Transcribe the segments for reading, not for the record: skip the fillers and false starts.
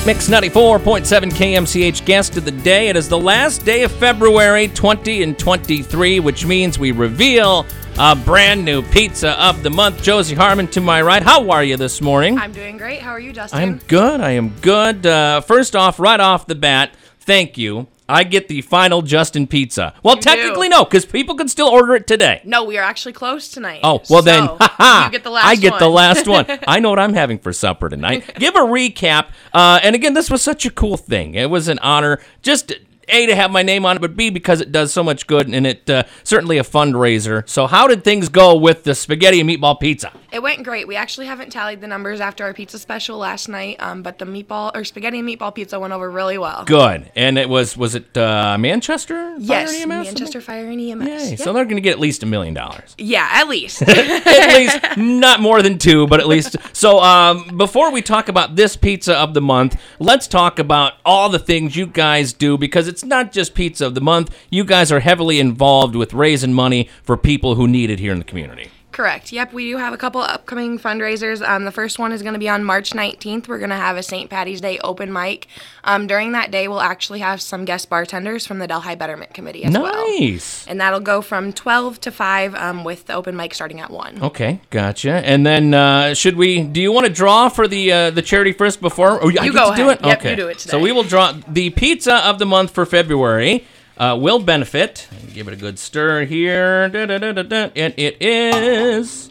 Mix 94.7 KMCH guest of the day. It is the last day of February 2023, which means we reveal a brand new pizza of the month. Josie Harmon to my right. How are you this morning? I'm doing great. How are you, Justin? I am good. First off, right off the bat, thank you. I get the final Justin pizza. Well, technically no, because people can still order it today. No, we are actually closed tonight. Oh, well then, you get the last one. I get the last one. I know what I'm having for supper tonight. Give a recap. And again, this was such a cool thing. It was an honor. Just A, to have my name on it, but B, because it does so much good, and it certainly a fundraiser. So how did things go with the spaghetti and meatball pizza? It went great. We actually haven't tallied the numbers after our pizza special last night, but the spaghetti and meatball pizza went over really well. Good. And it was it Manchester? Yes, Fire and EMS? Manchester Fire and EMS. Yay. Yep. So they're going to get at least $1 million. Yeah, at least. At least, not more than two, but at least. So before we talk about this pizza of the month, let's talk about all the things you guys do, because it's not just pizza of the month. You guys are heavily involved with raising money for people who need it here in the community. Correct. Yep, we do have a couple upcoming fundraisers. The first one is going to be on March 19th. We're going to have a St. Patty's Day open mic. During that day, we'll actually have some guest bartenders from the Delhi Betterment Committee as well. Nice. And that'll go from 12 to 5 with the open mic starting at 1. Okay, gotcha. And then do you want to draw for the charity first before? Oh, I you get go to do ahead. it? Yep, okay. you do it today. So we will draw the pizza of the month for February. Will benefit. Give it a good stir here. And it is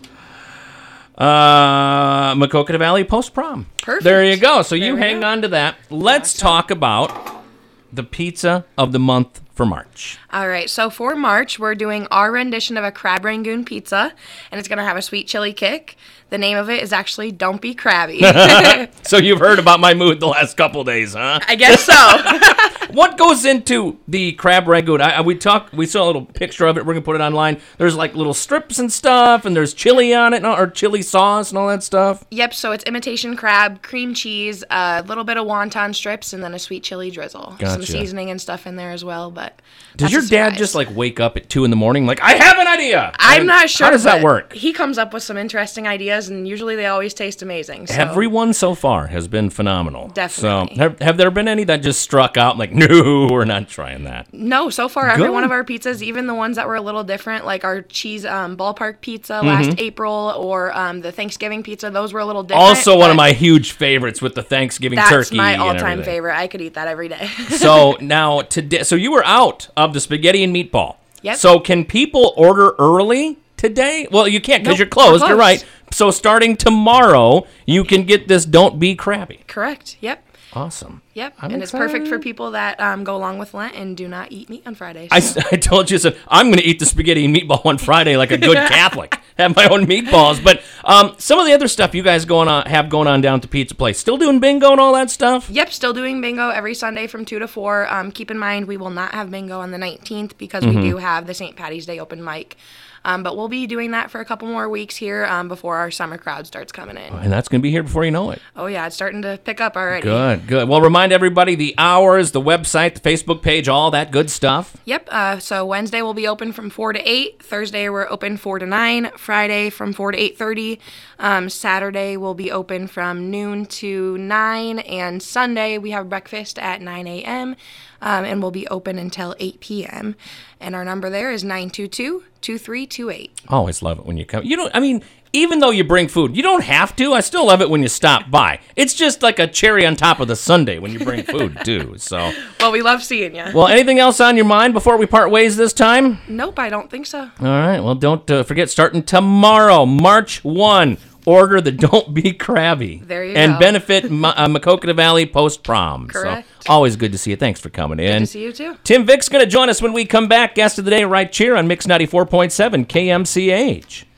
Maquoketa Valley Post Prom. Perfect. There you go. So you we hang go. on to that. Let's talk about the pizza of the month for March. All right, so for March, we're doing our rendition of a crab rangoon pizza, and it's going to have a sweet chili kick. The name of it is actually Don't Be Crabby. So you've heard about my mood the last couple days, huh? I guess so. What goes into the crab rangoon? We saw a little picture of it. We're going to put it online. There's like little strips and stuff, and there's chili on it, or chili sauce and all that stuff. Yep, so it's imitation crab, cream cheese, a little bit of wonton strips, and then a sweet chili drizzle. Gotcha. Some seasoning and stuff in there as well, but Does your dad just like wake up at 2 a.m. like, I have an idea? I'm not sure. How does that work? He comes up with some interesting ideas, and usually they always taste amazing. So. Everyone so far has been phenomenal. Definitely. So have there been any that just struck out like, no, we're not trying that? No, so far every Good. one of our pizzas, even the ones that were a little different, like our cheese ballpark pizza last April, or the Thanksgiving pizza, those were a little different. Also one of my huge favorites with the Thanksgiving turkey. That's my and all-time everything. favorite. I could eat that every day. So now today, so you were out of the spaghetti and meatball. Yep. So can people order early today? Well, you can't because Nope, you're closed. we're You're right. closed. So starting tomorrow, you can get this Don't Be Crabby. Correct. Yep. Awesome. Yep. I'm and it's perfect for excited. people that go along with Lent and do not eat meat on Fridays. I told you, so I'm going to eat the spaghetti and meatball on Friday like a good Catholic. Have my own meatballs. But some of the other stuff you guys have going on down at the pizza place, still doing bingo and all that stuff? Yep, still doing bingo every Sunday from 2 to 4. Keep in mind, we will not have bingo on the 19th because we do have the St. Patty's Day open mic. But we'll be doing that for a couple more weeks here before our summer crowd starts coming in. And that's going to be here before you know it. Oh, yeah, it's starting to pick up already. Good. Well, remind everybody the hours, the website, the Facebook page, all that good stuff. Yep, so Wednesday we'll be open from 4 to 8. Thursday we're open 4 to 9. Friday from 4 to 8:30. Saturday we'll be open from noon to 9. And Sunday we have breakfast at 9 a.m. And we'll be open until 8 p.m. And our number there is 922-2328. Always love it when you come. Even though you bring food, you don't have to. I still love it when you stop by. It's just like a cherry on top of the sundae when you bring food, too. So, Well, we love seeing you. well, anything else on your mind before we part ways this time? Nope, I don't think so. All right. Well, don't forget, starting tomorrow, March 1, order the Don't Be Crabby. There you and go. benefit Maquoketa Valley Post-Prom. Correct. So, always good to see you. Thanks for coming in. Good to see you, too. Tim Vick's going to join us when we come back. Guest of the day right here on Mix 94.7 KMCH.